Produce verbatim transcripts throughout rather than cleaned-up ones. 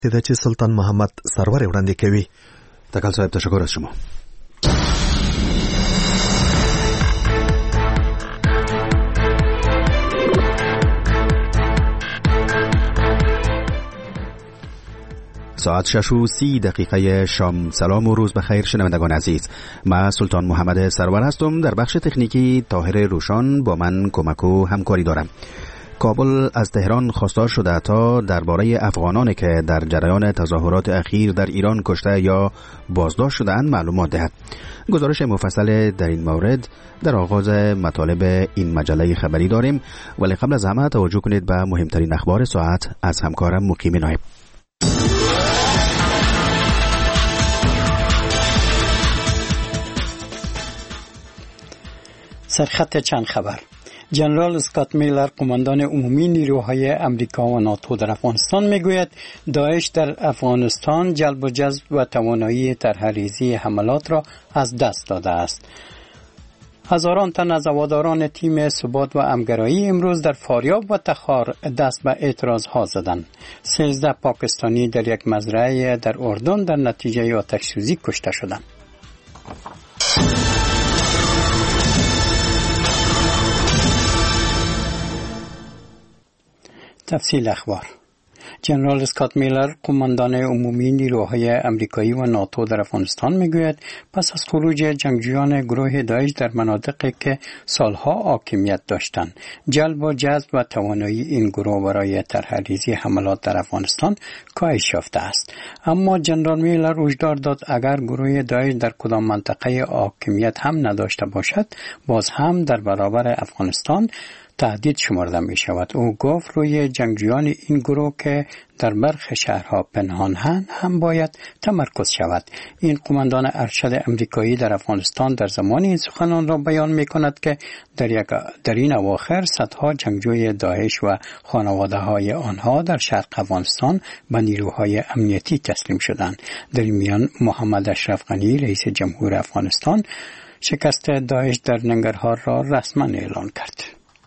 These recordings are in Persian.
دیده چې سلطان محمد سرور وړاندې کوي. تکل صاحب تشکر از شما. ساعت شش و سی دقیقه شام. سلام و روز بخیر شنوندگان عزیز، من سلطان محمد سرور هستم. در بخش تکنیکی طاهر روشان با من کمک و همکاری دارم. کابل از تهران خواستار شده تا درباره افغانانی که در جریان تظاهرات اخیر در ایران کشته یا بازداشت شده‌اند معلومات دهد. گزارش مفصل در این مورد در آغاز مطالب این مجله خبری داریم، ولی قبل از همه توجه کنید به مهمترین اخبار ساعت از همکارم مقیم نایب. سرخط چند خبر. جنرال اسکات میلر قماندان عمومی نیروهای امریکا و ناتو در افغانستان میگوید داعش در افغانستان جلب و جذب و توانایی طرح‌ریزی حملات را از دست داده است. هزاران تن از هواداران تیم ثبات و همگرایی امروز در فاریاب و تخار دست به اعتراضها زدند. سیزده پاکستانی در یک مزرعه در اردن در نتیجه آتش‌سوزی کشته شدند. تفصیل اخبار. جنرال اسکات میلر قماندان عمومی نیروهای امریکایی و ناتو در افغانستان میگوید پس از خروج جنگجویان گروه داعش در مناطقی که سالها حاکمیت داشتند، جلب و جذب و توانایی این گروه برای طرح‌ریزی حملات در افغانستان کاهش یافته است. اما جنرال میلر هشدار داد اگر گروه داعش در کدام منطقه حاکمیت هم نداشته باشد، باز هم در برابر افغانستان تهدید شمرده می شود. او گفت روی جنگجویان این گروه که در برخی شهرها پنهان هم باید تمرکز شود. این قماندان ارشد امریکایی در افغانستان در زمان این سخنان را بیان می کند که در, یک در این اواخر صدها جنگجوی داعش و خانواده های آنها در شرق افغانستان به نیروهای امنیتی تسلیم شدند. در این میان محمد اشرف غنی رئیس جمهور افغانستان شکست داعش در ننگرهار را رسما اعلان کرد.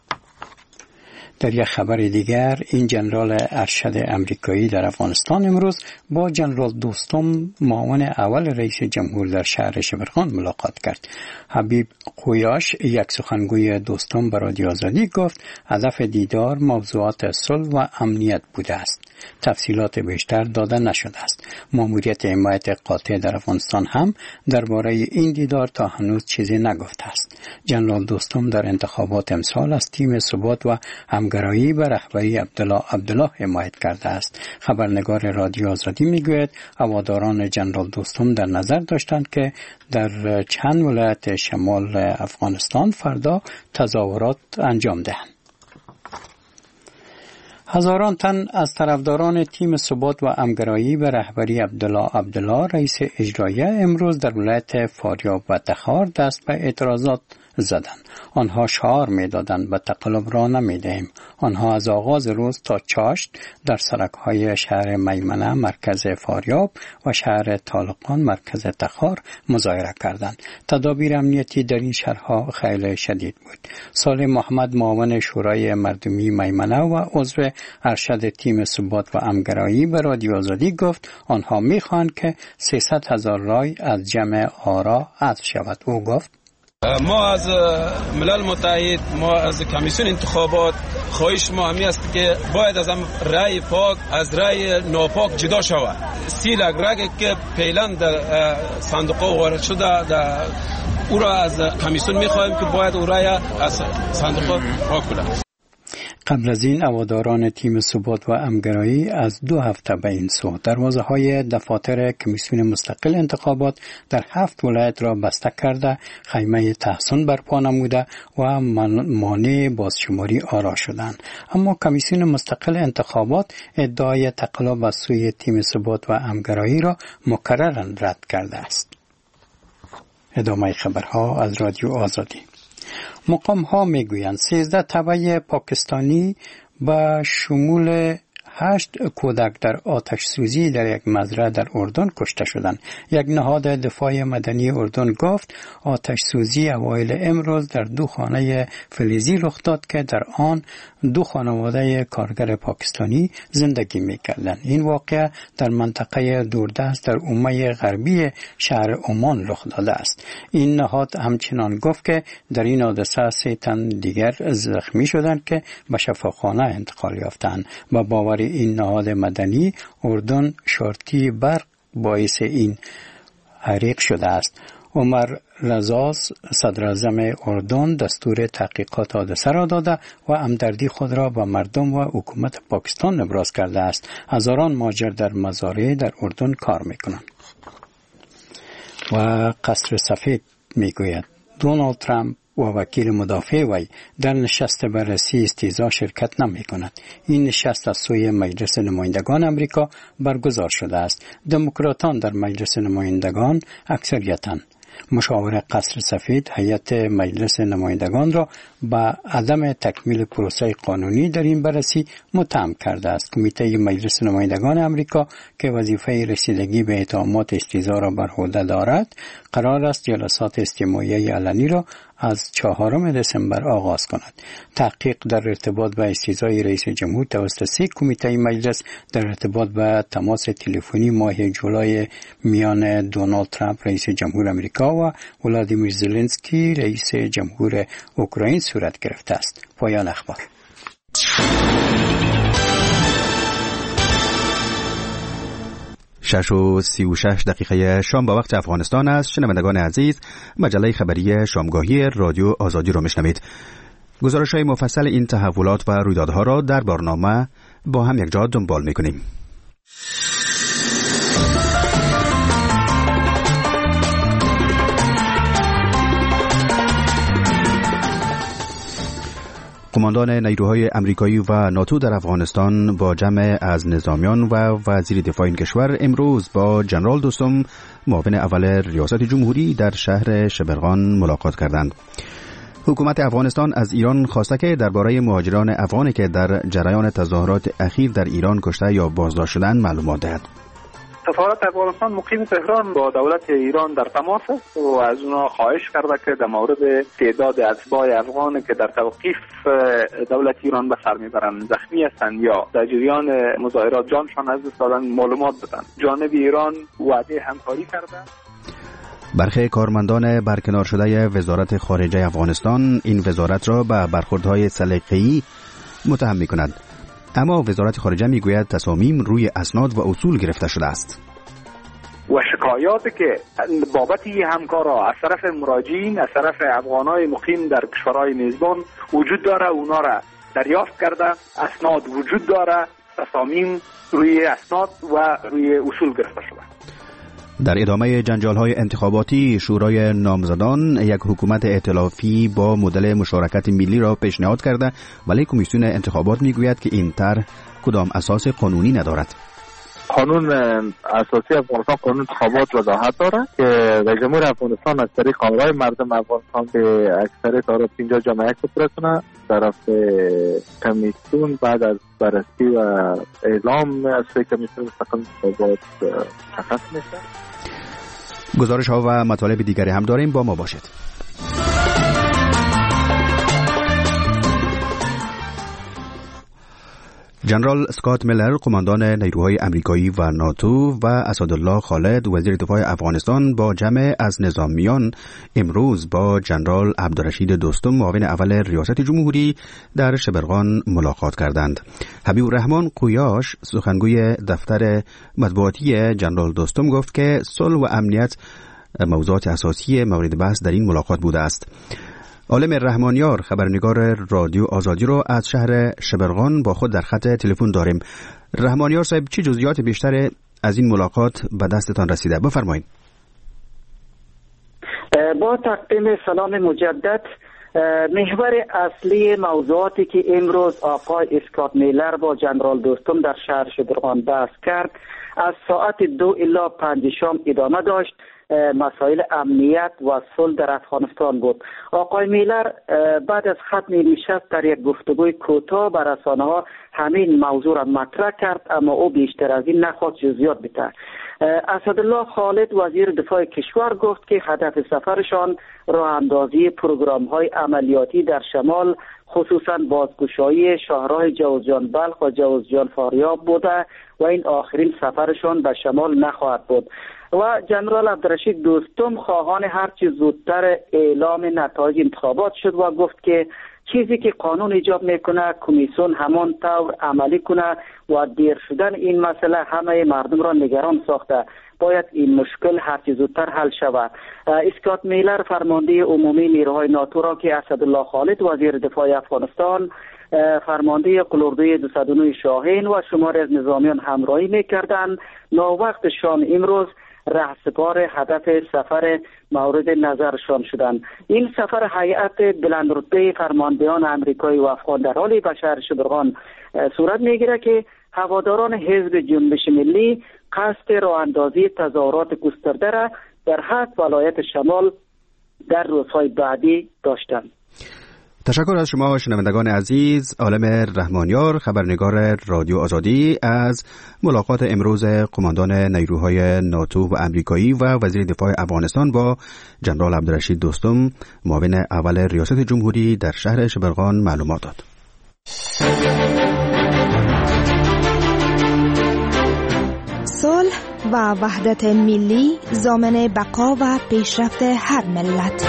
در یک خبر دیگر، این جنرال ارشد امریکایی در افغانستان امروز با جنرال دوستم معاون اول رئیس جمهور در شهر شبرغان ملاقات کرد. حبیب قویاش یک سخنگوی دوستم به رادیو آزادی گفت هدف دیدار موضوعات صلح و امنیت بوده است. تفصیلات بیشتر داده نشده است. ماموریت حمایت قاطع در افغانستان هم درباره این دیدار تا هنوز چیزی نگفته است. جنرال دوستم در انتخابات امسال از تیم ثبات و همگرایی به رهبری عبدالله عبدالله حمایت کرده است. خبرنگار رادیو آزادی میگوید هواداران جنرال دوستم در نظر داشتند که در چند ولایت شمال افغانستان فردا تظاهرات انجام دهند. هزاران تن از طرفداران تیم ثبات و همگرایی به رهبری عبدالله عبدالله رئیس اجرایی امروز در ولایت فاریاب و تخار دست به اعتراضات زدند. آنها شعار می‌دادند به تقلب را نمی‌دهیم. آنها از آغاز روز تا چاشت در سرک‌های شهر میمنه مرکز فاریاب و شهر طالقان مرکز تخار مظاهره کردند. تدابیر امنیتی در این شهرها خیلی شدید بود. صالح محمد معاون شورای مردمی میمنه و عضو ارشد تیم ثبات و همگرایی به رادیو آزادی گفت آنها می‌خواهند که سیصد هزار رای از جمع آرا حذف شود. او گفت ما از ملل متحد، ما از کمیسیون انتخابات خواهش ما همی است که باید از هم رای پاک از رای ناپاک جدا شود. سی لک رای که پیلن در صندوق وارد شده در او را از کمیسیون میخواهیم که باید او رای از صندوق پاک کنند. قبل از این هواداران تیم ثبات و همگرایی از دو هفته به این سو دروازه‌های دفاتر کمیسیون مستقل انتخابات در هفت ولایت را بسته کرده خیمه تحصن برپا نموده و مانع بازشماری آرا شدند. اما کمیسیون مستقل انتخابات ادعای تقلب از سوی تیم ثبات و همگرایی را مکرراً رد کرده است. ادامه خبرها از رادیو آزادی. مقام ها می گویند سیزده تبع پاکستانی به شمول هشت کودک در آتش سوزی در یک مزرعه در اردن کشته شدند. یک نهاد دفاع مدنی اردن گفت آتش سوزی اوایل امروز در دو خانه فلزی رخ داد که در آن دو خانواده کارگر پاکستانی زندگی می‌کردند. این واقعه در منطقه دوردست در اومه غربی شهر عمان رخ داده است. این نهاد همچنان گفت که در این حادثه سه تن دیگر زخمی شدند که به شفاخانه انتقال یافتند. با باور این نهاد مدنی اردن شارتی برق باعث این حریق شده است. عمر رزاز صدر اعظم اردن دستور تحقیقات حادثه را داده و همدردی خود را با مردم و حکومت پاکستان ابراز کرده است. هزاران مهاجر در مزارع در اردن کار میکنند. و قصر سفید میگوید دونالد ترامپ و وکیل مدافع وی در نشست بررسی استیضاح شرکت نمی کند. این نشست از سوی مجلس نمایندگان امریکا برگزار شده است. دموکراتان در مجلس نمایندگان اکثریتاً. مشاور قصر سفید هیئت مجلس نمایندگان را با عدم تکمیل پروسه قانونی در این بررسی متهم کرده است. کمیته مجلس نمایندگان امریکا که وظیفه رسیدگی به اتهامات استیضاح را بر عهده دارد، قرار است جلسات استماعی علنی را از چهارم دسامبر آغاز کند. تحقیق در ارتباط با استیضاح رئیس جمهور توسط سه کمیته مجلس در ارتباط با تماس تلفنی ماه جولای میان دونالد ترامپ رئیس جمهور امریکا و ولادیمیر زلنسکی رئیس جمهور اوکراین صورت گرفته است. پایان اخبار. شش و سی و شش دقیقه شام با وقت افغانستان است. شنوندگان عزیز، مجله خبری شامگاهی رادیو آزادی را میشنوید. گزارش‌های مفصل این تحولات و رویدادها را در برنامه با هم یکجا دنبال میکنیم. قماندان نیروهای امریکایی و ناتو در افغانستان با جمع از نظامیان و وزیر دفاع این کشور امروز با جنرال دوستم معاون اول ریاست جمهوری در شهر شبرغان ملاقات کردند. حکومت افغانستان از ایران خواسته که درباره مهاجران افغانی که در جریان تظاهرات اخیر در ایران کشته یا بازداشت شدند معلومات دهد. سفارت افغانستان مقیم تهران با دولت ایران در تماس است و از اونا خواهش کرده که در مورد تعداد اتباع افغان که در توقیف دولت ایران به سر میبرند زخمی هستند یا در جریان مظاهرات جانشان از دست دادن معلومات بدن. جانب ایران وعده همکاری کرده. برخی کارمندان برکنار شده وزارت خارجه افغانستان این وزارت را به برخوردهای سلیقه‌ای متهم می‌کند. اما وزارت خارجه میگوید تصامیم روی اسناد و اصول گرفته شده است. و شکایاتی که بابت این همکارا از طرف مراجعین از طرف افغانای مقیم در کشورهای میزبان وجود داره، اونا را دریافت کرده، اسناد وجود داره، تصامیم روی اسناد و روی اصول گرفته شده. در ادامه جنجال‌های انتخاباتی شورای نامزدان یک حکومت ائتلافی با مدل مشارکت ملی را پیشنهاد کرده، ولی کمیسیون انتخابات میگوید که این طرح کدام اساس قانونی ندارد. قانون اساسی افغانستان قانون انتخابات وضاحت دارد که رئیس جمهور افغانستان از طریق آرای مردم افغانستان به اکثریت آرا پنجاه جمعیت بپره کنه، طرف کمیسیون بعد از بررسی و اعلام از کمیسیون مستقل انتخابات مشخص میشه. گزارش ها و مطالب دیگری هم داریم، با ما باشید. جنرال اسکات میلر قماندان نیروهای امریکایی و ناتو و اسدالله خالد وزیر دفاع افغانستان با جمع از نظامیان امروز با جنرال عبدالرشید دوستم معاون اول ریاست جمهوری در شبرغان ملاقات کردند. حبیب الرحمن قویاش سخنگوی دفتر مطبوعاتی جنرال دوستم گفت که صلح و امنیت موضوعات اساسی مورد بحث در این ملاقات بوده است. عالم رحمانیار خبرنگار رادیو آزادی رو از شهر شبرغان با خود در خط تلفن داریم. رحمانیار صاحب، چه جزئیات بیشتر از این ملاقات به دستتان رسیده؟ بفرمایید. با تقدیم سلام مجدد، محور اصلی موضوعاتی که امروز آقای اسکات میلر با جنرال دوستم در شهر شبرغان بحث کرد از ساعت دو الی پنج شام ادامه داشت. مسائل امنیت و صلح در افغانستان بود. آقای میلر بعد از ختم نشست در یک گفتگوی کوتاه به رسانه‌ها همین موضوع را مطرح کرد، اما او بیشتر از این نخواست جزئیات بده. اسدالله خالد وزیر دفاع کشور گفت که هدف سفرشان راه اندازی پروگرام های عملیاتی در شمال، خصوصا بازگشایی شاهراه جوزجان بلخ و جوزجان فاریاب بوده و این آخرین سفرشان به شمال نخواهد بود. و جنرال عبدالرشید دوستم خواهان هرچی زودتر اعلام نتایج انتخابات شد و گفت که چیزی که قانون ایجاب میکنه کمیسیون همان طور عملی کنه و دیر شدن این مسئله همه مردم را نگران ساخته. باید این مشکل هرچی زودتر حل شود. اسکات میلر فرمانده عمومی نیروهای ناتو را که اسدالله خالد وزیر دفاع افغانستان، فرمانده قلوردوی دویست و نه شاهین و شماری از نظامیان همراهی میکردند، ناوقت شام امروز رهسپار هدف سفر مورد نظرشان شدند. این سفر هیئت بلندرتبه فرماندهان آمریکایی و افغان در حالی به شهر شبرغان صورت میگیره که هواداران حزب جنبش ملی قصد راه اندازی تظاهرات گسترده را در هفت ولایت شمال در روزهای بعدی داشتند. تشکر از شما شنوندگان عزیز. عالم رحمانیار، خبرنگار رادیو آزادی، از ملاقات امروز قماندان نیروهای ناتو و آمریکایی و وزیر دفاع افغانستان با جنرال عبدالرشید دوستم، معاون اول ریاست جمهوری در شهر شبرغان معلومات داد. صلح و وحدت ملی ضامن بقا و پیشرفت هر ملت.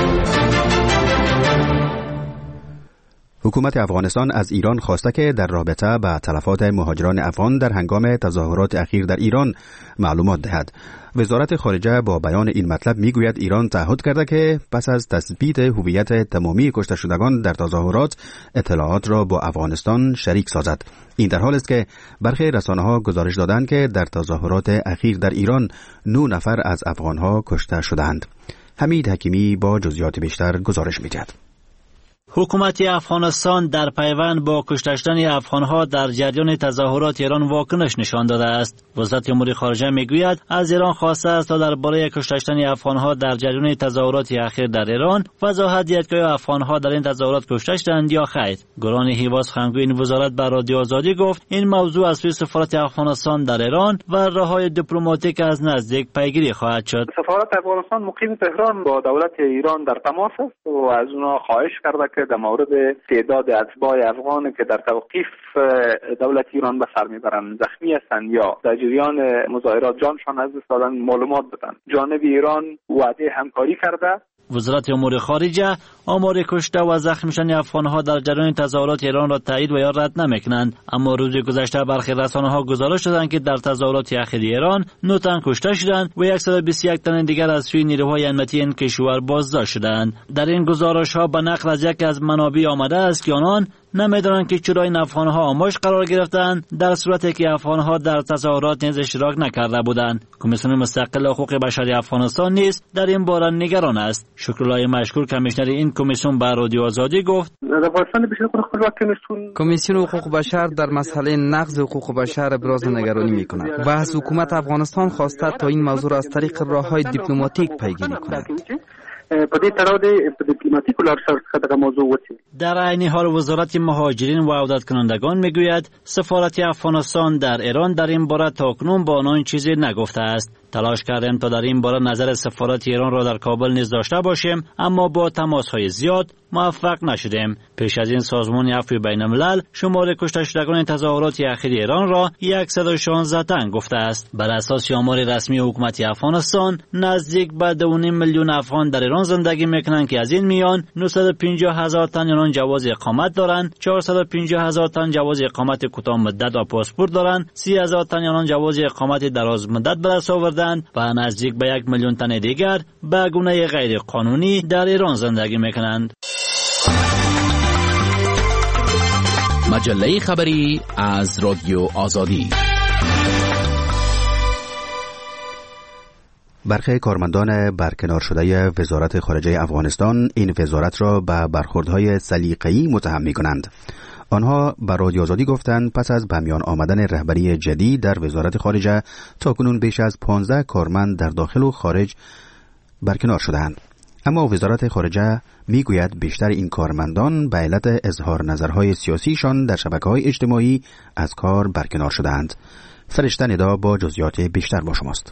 حکومت افغانستان از ایران خواسته که در رابطه با تلفات مهاجران افغان در هنگام تظاهرات اخیر در ایران معلومات دهد. وزارت خارجه با بیان این مطلب میگوید ایران تعهد کرده که پس از تثبیت هویت تمامی کشته شدگان در تظاهرات اطلاعات را با افغانستان شریک سازد. این در حالی است که برخی رسانه‌ها گزارش دادند که در تظاهرات اخیر در ایران نه نفر از افغان‌ها کشته شدند. حمید حکیمی با جزئیات بیشتر گزارش می‌دهد. حکومت افغانستان در پیوند با کشته شدن افغانها در جریان تظاهرات ایران واکنش نشان داده است. وزارت امور خارجه میگوید از ایران خواسته است تا درباره کشته شدن افغانها در جریان تظاهرات اخیر در ایران وضاحت دهد که افغانها در این تظاهرات کشته شدند یا خیر. گران هیواز خنگوی این وزارت بر رادیو آزادی گفت این موضوع از سوی سفارت افغانستان در ایران و راههای دیپلماتیک از نزدیک پیگیری خواهد شد. سفارت افغانستان مقیم تهران با دولت ایران در تماس است و از اونها خواهش کرده که در مورد تعداد اتباع افغان که در توقیف دولت ایران به سر میبرند، زخمی هستند یا در جریان مظاهرات جانشان از دست دادن معلومات بدن. جانب ایران وعده همکاری کرده. وزارت امور خارجه آمار کشته و زخمی شدن افغانها در جریان تظاهرات ایران را تایید و یا رد نمیکنند، اما روز گذشته برخی رسانه‌ها گزارش دادند که در تظاهرات اخیر ایران نه تن کشته شدند و صد و بیست و یک تن دیگر از سوی نیروهای امنیتی این کشور بازداشت شدند. در این گزارش‌ها به نقل از یکی از منابع آمده است که آنان نمیدانند که چرا این افغانها آموزش قرار گرفتند در صورتی که افغانها در تظاهرات نیز اشتراک نکرده بودند. کمیسیون مستقل حقوق بشری افغانستان نیز در این باره نگران است. شکرالله مشکور کمیشنر این کمیسیون به رادیو آزادی گفت کمیسیون حقوق بشر در مسئله نقض حقوق بشر ابراز نگرانی می‌کند و از حکومت افغانستان خواسته تا این موضوع را از طریق راه‌های دیپلماتیک پیگیری کند. در عین حال وزارت مهاجرین و عودت کنندگان میگوید سفارت افغانستان در ایران در این باره تاکنون با آنان چیزی نگفته است. تلاش کردیم تا در این باره نظر سفارت ایران را در کابل نیز داشته باشیم، اما با تماس‌های زیاد موفق نشدیم. پیش از این سازمان عفو بین الملل شمار کشته شدگان تظاهرات اخیر ایران را صد و شانزده تن گفته است. بر اساس آمار رسمی حکومت افغانستان نزدیک به دو و نیم میلیون افغان در ایران زندگی میکنند که از این میان نهصد و پنجاه هزار تن آنان جواز اقامت دارند، چهارصد و پنجاه هزار تن جواز اقامت کوتاه مدت و پاسپورت دارند، سی هزار تن آنان جواز اقامت دراز مدت به دست آوردند و نزدیک به یک میلیون تن دیگر به گونه غیر قانونی در ایران زندگی میکنند. مجله خبری از رادیو آزادی. برخی کارمندان برکنار شده وزارت خارجه افغانستان این وزارت را به برخوردهای سلیقه‌ای متهم می‌کنند. آنها به رادیو آزادی گفتند پس از به میان آمدن رهبری جدید در وزارت خارجه تاکنون بیش از پانزده کارمند در داخل و خارج برکنار شدند. اما وزارت خارجه میگوید بیشتر این کارمندان به علت اظهار نظرهای سیاسیشان در شبکه‌های اجتماعی از کار برکنار شدند. فرشته ندا با جزئیات بیشتر با شماست.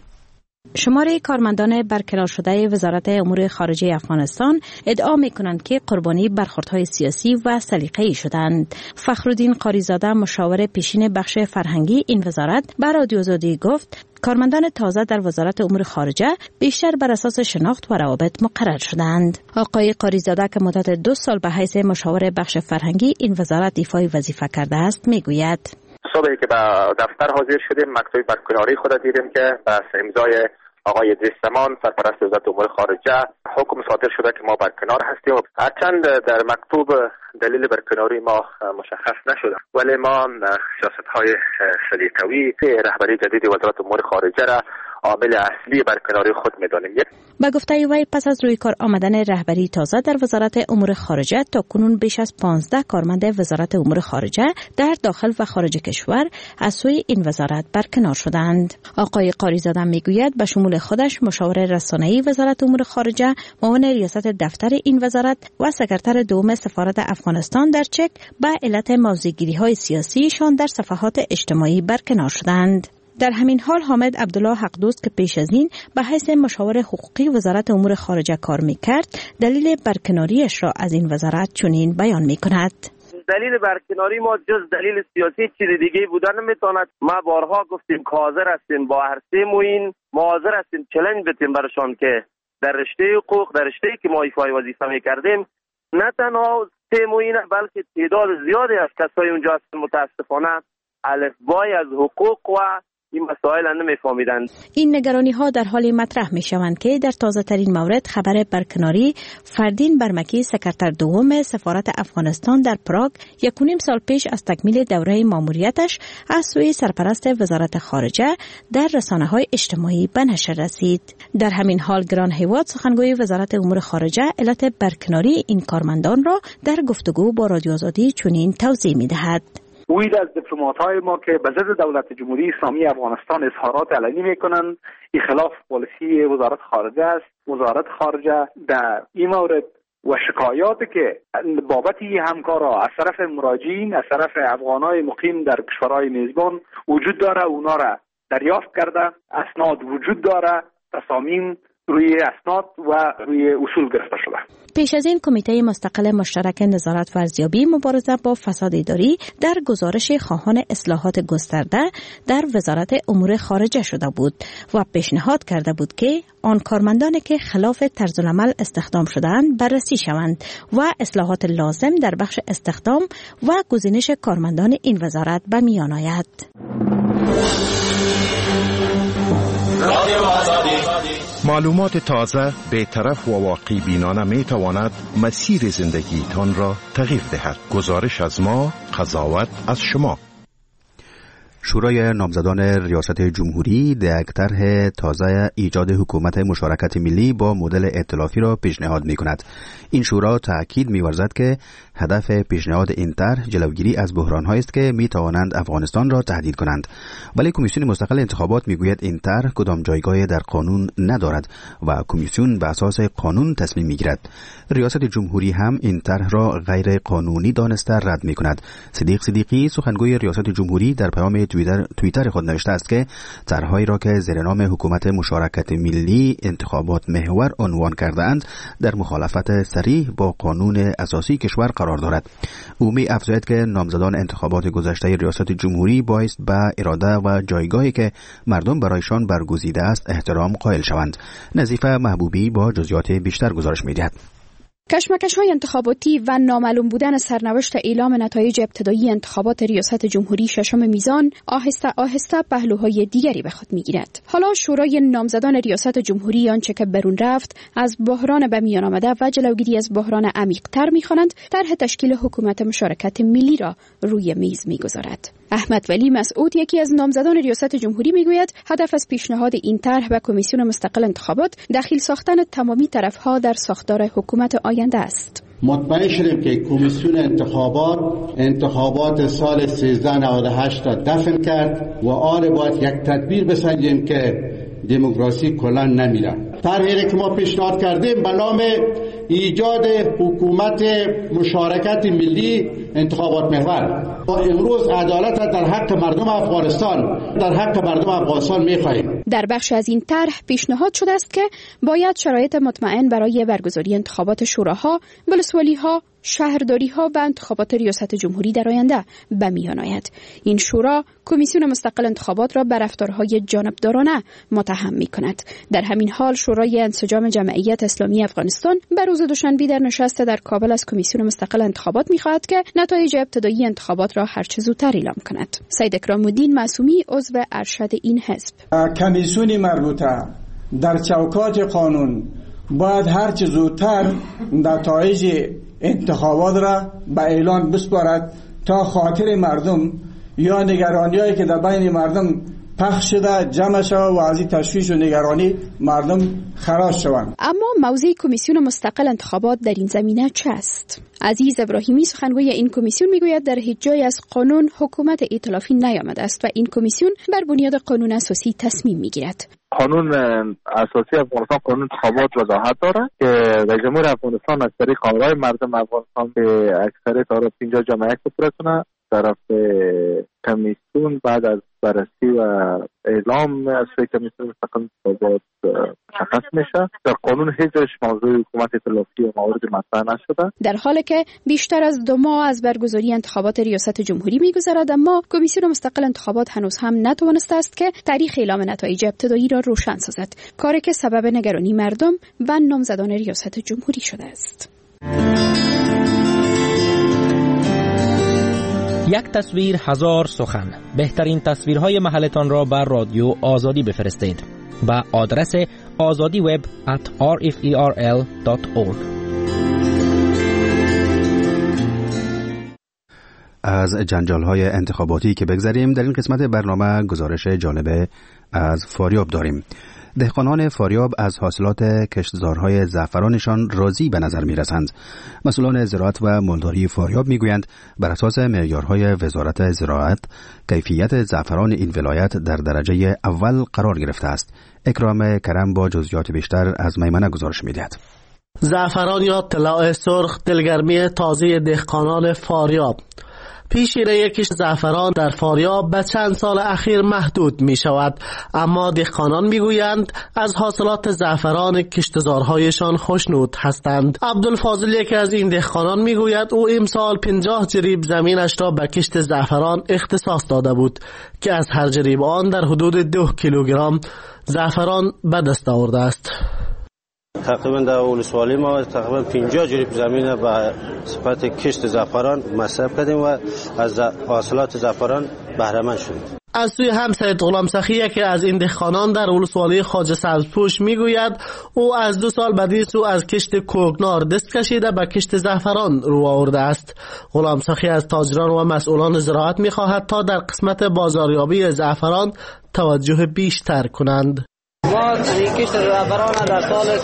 شماره کارمندان برکنار شده وزارت امور خارجه افغانستان ادعا می‌کنند که قربانی برخوردهای سیاسی و سلیقه‌ای شدند. فخرالدین قاریزاده مشاور پیشین بخش فرهنگی این وزارت به رادیو آزادی گفت کارمندان تازه در وزارت امور خارجه بیشتر بر اساس شناخت و روابط مقرر شدند. آقای قاریزاده که مدت دو سال به حیث مشاور بخش فرهنگی این وزارت ایفای وظیفه کرده است میگوید صبحی که به دفتر حاضر شدیم مکتوب برکناری خود دیدیم که بس امضای آقای ادریس زمان سرپرست وزارت امور خارجه حکم صادر شده که ما برکنار هستیم. هرچند در مکتوب دلیل برکناری ما مشخص نشده ولی ما سیاست‌های سلیقه‌ای رهبری جدید وزارت امور خارجه را عامل اصلی برکناری خود می‌دانیم. با گفته وی پس از روی کار آمدن رهبری تازه در وزارت امور خارجه تا کنون بیش از پانزده کارمند وزارت امور خارجه در داخل و خارج کشور از سوی این وزارت برکنار شدند. آقای قاریزاده میگوید به شمول خودش مشاور رسانه‌ای وزارت امور خارجه، معاون ریاست دفتر این وزارت و سکرتر دوم سفارت افغانستان در چک به علت موضع‌گیری‌های سیاسیشان در صفحات اجتماعی برکنار شدند. در همین حال حامد عبدالله حقدوست که پیش از این به حیث مشاور حقوقی وزارت امور خارجه کار میکرد دلیل برکناریش را از این وزارت چنین بیان میکند. دلیل برکناری ما جز دلیل سیاسی چیز دیگه بودن نمیتواند. ما بارها گفتیم که حاضر هستیم با هر سه موین ما حاضر هستیم چالش بدیم برشان که در رشته حقوق در رشته که ما ایفای وظیفه میکردیم نه تنها سه موین بلکه تعداد زیادی از کسای اونجا هستن متاسفانه الفبای از حقوق و این مسائل نمی‌فهمیدند. این نگرانی ها در حال مطرح می شوند که در تازه ترین مورد خبر برکناری فردین برمکی سکرتر دوم سفارت افغانستان در پراگ یک و نیم سال پیش از تکمیل دوره ماموریتش از سوی سرپرست وزارت خارجه در رسانه‌های اجتماعی به نشر رسید. در همین حال گران هیواد سخنگوی وزارت امور خارجه علت برکناری این کارمندان را در گفتگو با رادیو آزادی چنین توضیح می‌دهد. وید از دیپلمات‌های ما که به ضد دولت جمهوری اسلامی افغانستان اظهارات علنی میکنند این خلاف پالیسی وزارت خارجه است. وزارت خارجه در این مورد و شکایاتی که بابت این همکارا از طرف مراجعین از طرف افغانای مقیم در کشورهای میزبان وجود داره اونا را دریافت کرده، اسناد وجود داره، تصامیم روی اسناد و روی اصول گرفته شده. پیش از این کمیته مستقل مشترک نظارت و ارزیابی مبارزه با فساد اداری در گزارش خواهان اصلاحات گسترده در وزارت امور خارجه شده بود و پیشنهاد کرده بود که آن کارمندانی که خلاف طرز العمل استخدام شدند بررسی شوند و اصلاحات لازم در بخش استخدام و گزینش کارمندان این وزارت به میان آید. معلومات تازه، بی‌طرف و واقعی بینانه می تواند مسیر زندگیتان را تغییر دهد. گزارش از ما، قضاوت از شما. شورای نامزدان ریاست جمهوری یک طرح تازه ایجاد حکومت مشارکت ملی با مدل ائتلافی را پیشنهاد می کند. این شورا تأکید می ورزد که هدف پیشنهاد این طرح جلوگیری از بحران‌هایی است که می توانند افغانستان را تهدید کنند. ولی کمیسیون مستقل انتخابات می گوید این طرح کدام جایگاه در قانون ندارد و کمیسیون به اساس قانون تصمیم می گیرد. ریاست جمهوری هم این طرح را غیر قانونی دانسته رد می کند. صدیق صدیقی سخنگوی ریاست جمهوری در پیام توییتر توییتر خود نوشته است که طرحهایی را که زیر نام حکومت مشارکت ملی انتخابات محور عنوان کرده‌اند در مخالفت صریح با قانون اساسی کشور قرار دارد. او می افزاید که نامزدان انتخابات گذشته ریاست جمهوری باید به اراده و جایگاهی که مردم برایشان برگزیده است احترام قائل شوند. نظیفه محبوبی با جزئیات بیشتر گزارش می‌دهد. کشمکش‌های انتخاباتی و نامعلوم بودن سرنوشت اعلام نتایج ابتدایی انتخابات ریاست جمهوری ششم میزان آهسته آهسته پهلوهای دیگری به خود می‌گیرد. حالا شورای نامزدان ریاست جمهوری آنچه که برون رفت از بحران به میان آمده و جلوگیری از بحران عمیق‌تر می‌خوانند طرح تشکیل حکومت مشارکت ملی را روی میز می‌گذارد. احمد ولی مسعود یکی از نامزدان ریاست جمهوری میگوید هدف از پیشنهاد این طرح به کمیسیون مستقل انتخابات دخیل ساختن تمامی طرف‌ها در ساختار حکومت آینده است. مطمئن شدیم که کمیسیون انتخابات انتخابات سال سیزده نود و هشت را دفن کرد و آن باید یک تدبیر بسنجیم که دموکراسی کلا نمیره. طرحی که ما پیشنهاد کردیم به نام ایجاد حکومت مشارکت ملی انتخابات محور. با امروز عدالت در حق مردم افغانستان در حق مردم افغانستان می‌خواهیم. در بخش از این طرح پیشنهاد شده است که باید شرایط مطمئن برای برگزاری انتخابات شوراها، ولسوالی‌ها، شهرداری‌ها و انتخابات ریاست جمهوری در آینده به میان آید. این شورا کمیسیون مستقل انتخابات را به رفتارهای جانبدارانه متهم می‌کند. در همین حال شورای انسجام جمعیت اسلامی افغانستان به روز دوشنبه در نشست در کابل از کمیسیون مستقل انتخابات می‌خواهد که نتایج ابتدایی انتخابات را هرچه زودتر اعلام کند. سید اکرام الدین معصومی عضو ارشد این حزب: کمیسیون مربوطه در چوکات قانون باید هرچه زودتر نتایج انتخابات را به اعلان بسپارد تا خاطر مردم یا نگرانی‌هایی که در بین مردم پخش شده جمع شود و از این تشویش و نگرانی مردم خلاص شوند. اما موضع کمیسیون مستقل انتخابات در این زمینه چه است؟ عزیز ابراهیمی سخنگوی این کمیسیون میگوید در هیچ جای از قانون حکومت ائتلافی نیامده است و این کمیسیون بر بنیاد قانون اساسی تصمیم میگیرد. قانون اساسی افغانستان قانون انتخابات وضاحت داره که رئیس جمهور افغانستان از طریق قانون مردم افغانستان به اکثریت آرا پنجاه جمع یک سپرده کنه. طرف کمیسیون بعد از بررسی و اعلام از سوی کمیسیون مستقل انتخابات مشخص میشه. در قانون هیچ جایش موضوع حکومت ائتلافی و موارد مطرح نشده. در حالی که بیشتر از دو ماه از برگزاری انتخابات ریاست جمهوری میگذرد، اما کمیسیون مستقل انتخابات هنوز هم نتوانسته است که تاریخ اعلام نتایج ابتدایی را روشن سازد، کاری که سبب نگرانی مردم و نامزدان ریاست جمهوری شده است. یک تصویر هزار سخن. بهترین تصویرهای محلتان را بر رادیو آزادی بفرستید به آدرس آزادی وب ات آر اف ای آر ال دات اورگ. از جنجال‌های انتخاباتی که بگذریم، در این قسمت برنامه گزارش جالب از فاریاب داریم. دهقانان فاریاب از حاصلات کشتزارهای زعفرانشان راضی به نظر می رسند. مسئولان زراعت و مالداری فاریاب می گویند بر اساس معیارهای وزارت زراعت کیفیت زعفران این ولایت در درجه اول قرار گرفته است. اکرام کرم با جزئیات بیشتر از میمنه گزارش می دهد. زعفران یا طلاء سرخ دلگرمی تازه دهقانان فاریاب. پیشینه کشت زعفران در فاریاب به چند سال اخیر محدود می شود، اما دهقانان می گویند از حاصلات زعفران کشتزارهایشان خوشنود هستند. عبدالفاضل یکی از این دهقانان می گوید او امسال پنجاه جریب زمینش را به کشت زعفران اختصاص داده بود که از هر جریب آن در حدود دو کیلوگرم زعفران به دست آورده است. تقریبا در ولسوالی ما تقریبا پنجاه جریب زمین به صفت کشت زعفران مصرف کردیم و از حاصلات زعفران بهره مند شدیم. از سوی هم سید غلام سخی که از این دهقانان در ولسوالی خواجه سبزپوش میگوید او از دو سال بعدی سو از کشت کوکنار دست کشیده به کشت زعفران رو آورده است. غلام سخی از تاجران و مسئولان زراعت میخواهد تا در قسمت بازاریابی زعفران توجه بیشتر کنند. ما این کشت زعفران در سال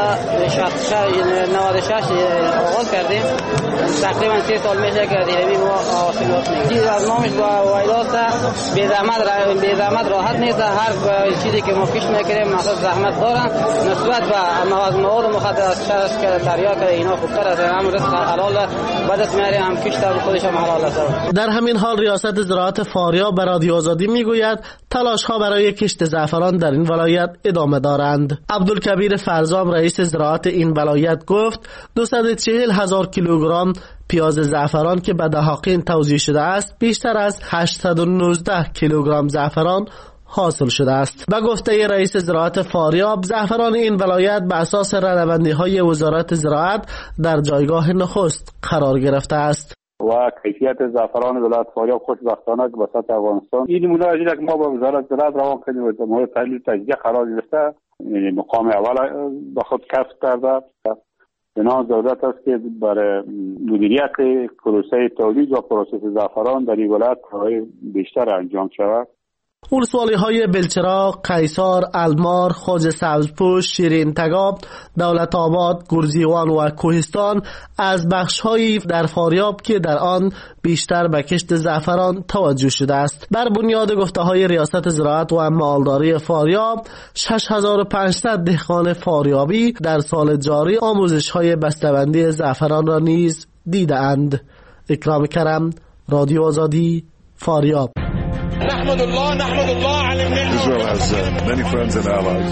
نود و شش آغاز کردیم. تقریبا سه سال میشه که دیروی ما حاصلات میگیریم. از نامش با وایداست بی زحمت بی زحمت راحت نیست. هر چیزی که ما پیش میگیریم مثلا زحمت دارن نسبت به مواد مخدر از شرش که تریاک اینا خوبتر از هم رزق حلال بعد میاریم هم کشت خودش هم حلال است. در همین حال ریاست زراعت فاریاب به رادیو آزادی میگوید تلاش ها برای کشت زعفران در این ولایت ادامه دارند. عبدالکبیر فرزام رئیس زراعت این ولایت گفت دویست و چهل هزار کیلوگرم پیاز زعفران که به دهاقین توزیع شده است بیشتر از هشتصد و نوزده کیلوگرم زعفران حاصل شده است. به گفته رئیس زراعت فاریاب زعفران این ولایت به اساس ردبندی‌های وزارت زراعت در جایگاه نخست قرار گرفته است. و کیفیت زعفران ولایت فاریاب خوشبختانه که به سطح افغانستان این نمونه از اینه که ما با وزارت زراعت روان کردیم و مورد تحلیل تجزیه قرار گرفته مقام اول به خود کسب کرده. بنا ضرورت است که برای مدیریت پروسه تولید و پروسس زعفران در این ولایت کارهای بیشتر انجام شود. ولسوالی های بلچراغ، قیصار، المار، خوج سبزپوش، شیرین تگاب، دولت آباد، گرزیوان و کوهستان از بخش هایی در فاریاب که در آن بیشتر به کشت زعفران توجه شده است. بر بنیاد گفته های ریاست زراعت و مالداری فاریاب، شش هزار و پانصد دهقان فاریابی در سال جاری آموزش های بسته‌بندی زعفران را نیز دیده اند. اکرام کرم، رادیو آزادی، فاریاب. نحمد الله نحمد الله على النعمة. Israel has uh, many friends and allies.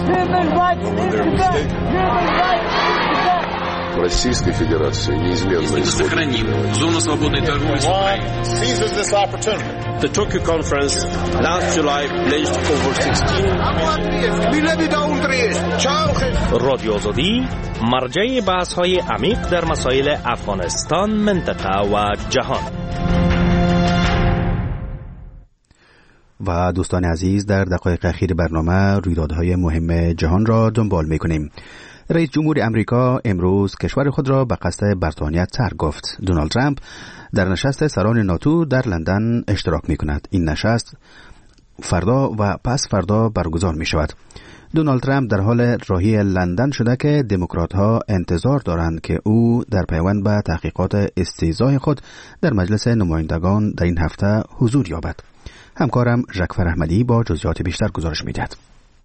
Российской Федерации неизменно исходит. Сохраним зону свободной торговли с Украиной. Seizes this opportunity. The Tokyo conference last July pledged over sixteen. رادیو آزادی مرجع بحث‌های عمیق در مسائل افغانستان، منطقه و جهان. و دوستان عزیز، در دقایق اخیر برنامه رویدادهای مهم جهان را دنبال می‌کنیم. رئیس جمهور امریکا امروز کشور خود را به قصد برطانیت ترک گفت. دونالد ترامپ در نشست سران ناتو در لندن اشتراک می‌کند. این نشست فردا و پس فردا برگزار می‌شود. دونالد ترامپ در حال راهی لندن شده که دموکرات‌ها انتظار دارند که او در پیوند به تحقیقات استیضاح خود در مجلس نمایندگان در این هفته حضور یابد. همکارم ژکفر احمدی با جزئیات بیشتر گزارش می‌دهد.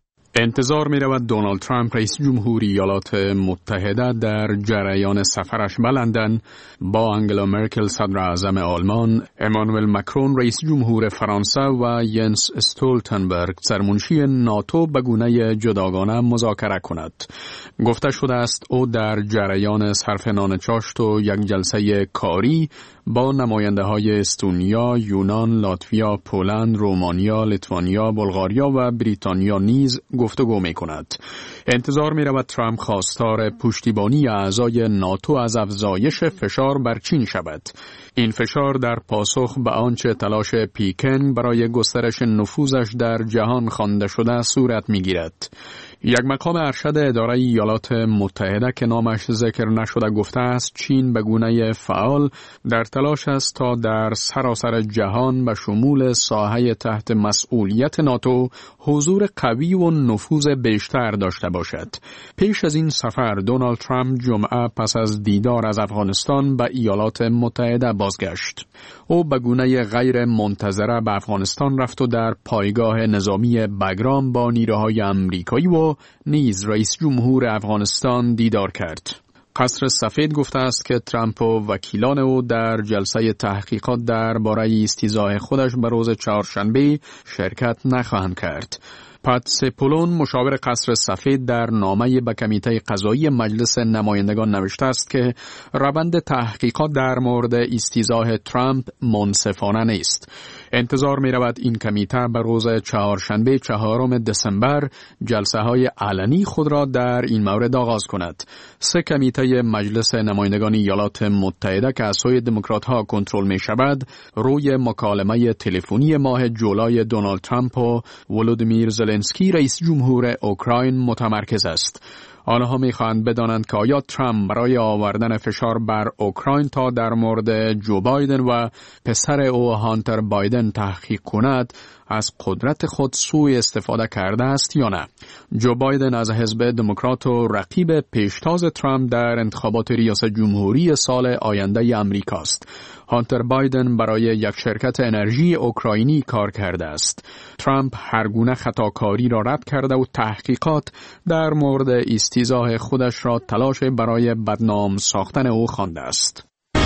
انتظار می رود دونالد ترامپ رئیس جمهوری ایالات متحده در جریان سفرش به لندن با انگلا مرکل صدر اعظم آلمان، امانوئل مکرون رئیس جمهور فرانسه و ینس استولتنبرگ سرمنشی ناتو به گونه جداگانه مذاکره کند. گفته شده است او در جریان صرف نان چاشت و یک جلسه کاری با نماینده های استونیا، یونان، لاتویا، پولند، رومانیا، لیتوانیا، بلغاریا و بریتانیا نیز گفتگو می کند. انتظار می رود ترامپ خواستار پشتیبانی اعضای ناتو از افزایش فشار بر چین شود. این فشار در پاسخ به آنچه تلاش پیکن برای گسترش نفوذش در جهان خوانده شده صورت می گیرد. یک مقام ارشد اداره ایالات متحده که نامش ذکر نشده گفته است چین به گونه فعال در تلاش است تا در سراسر جهان به شمول ساحه تحت مسئولیت ناتو حضور قوی و نفوذ بیشتر داشته باشد. پیش از این سفر دونالد ترامپ جمعه پس از دیدار از افغانستان به ایالات متحده بازگشت. او به گونه غیر منتظره به افغانستان رفت و در پایگاه نظامی بگرام با نیروهای امریکایی و نیز رئیس جمهور افغانستان دیدار کرد. قصر سفید گفته است که ترامپ و وکیلان او در جلسه تحقیقات درباره استیضاح خودش به روز چهارشنبه شرکت نخواهند کرد. پات سپولون مشاور قصر سفید در نامه به کمیته قضایی مجلس نمایندگان نوشته است که روند تحقیقات در مورد استیضاح ترامپ منصفانه نیست. انتظار می رود این کمیته به روز چهارشنبه چهارم دسامبر جلسه های علنی خود را در این مورد آغاز کند. سه کمیته مجلس نمایندگان ایالات متحده که از سوی دموکرات ها کنترل می شود روی مکالمه تلفنی ماه جولای دونالد ترامپ و ولودیمیر زلنسکی رئیس جمهور اوکراین متمرکز است. آنها می‌خواهند بدانند که آیا ترامپ برای آوردن فشار بر اوکراین تا در مورد جو بایدن و پسر او هانتر بایدن تحقیق کند از قدرت خود سوء استفاده کرده است یا نه. جو بایدن از حزب دموکرات و رقیب پیشتاز ترامپ در انتخابات ریاست جمهوری سال آینده امریکا است. هانتر بایدن برای یک شرکت انرژی اوکراینی کار کرده است. ترامپ هر گونه خطاکاری را رد کرده و تحقیقات در مورد استیضاح خودش را تلاش برای بدنام ساختن او خوانده است.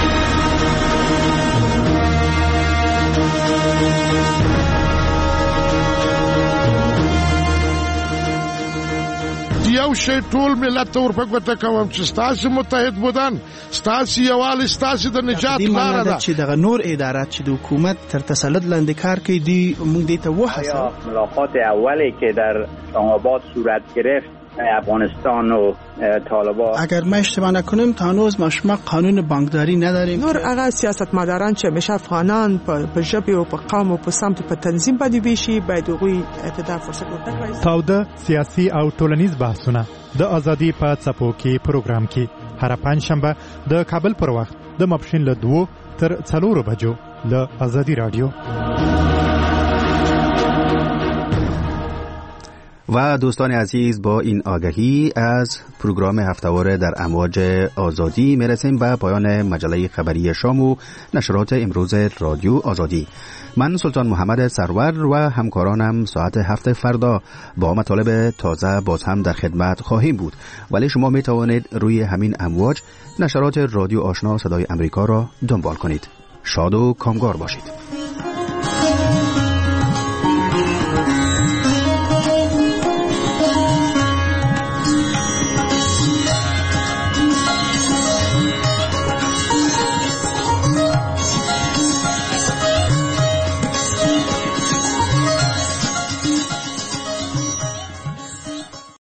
یو شی ټول ملت ته ورپګوته کوم چې ستاسو متحد بودن ستاسو یوال ستاسو د نجات لاره ده چې دغه نور ادارات چې د حکومت تر تسلط لاندې کار کوي دی موږ دې ته وحسه. ملاقات اولی که در آباد صورت گرفت افغانستان و طالبان، اگر ما اشتباه نکنیم تا هنوز ما شما قانون بانکداری نداریم. نور هغه سیاستمداران چې همیشه افغانان په ژبه او په قوم او په سمت په تنظیم باندې ویشي باید هغوی اعتدال فرصت ورکړي. تاوده سیاسي او ټولنیز بحثونه د ازادي په څپو کې پروګرام کې هر پنځشنبه د کابل پر وخت د ماپښین له دوه تر څلورو بجو له ازادي رادیو. و دوستان عزیز، با این آگهی از پروگرام هفته‌واره در امواج آزادی میرسیم به پایان مجله خبری شام و نشرات امروز رادیو آزادی. من سلطان محمد سرور و همکارانم ساعت هفت فردا با مطالب تازه باز هم در خدمت خواهیم بود، ولی شما می توانید روی همین امواج نشرات رادیو آشنا صدای امریکا را دنبال کنید. شاد و کامگار باشید.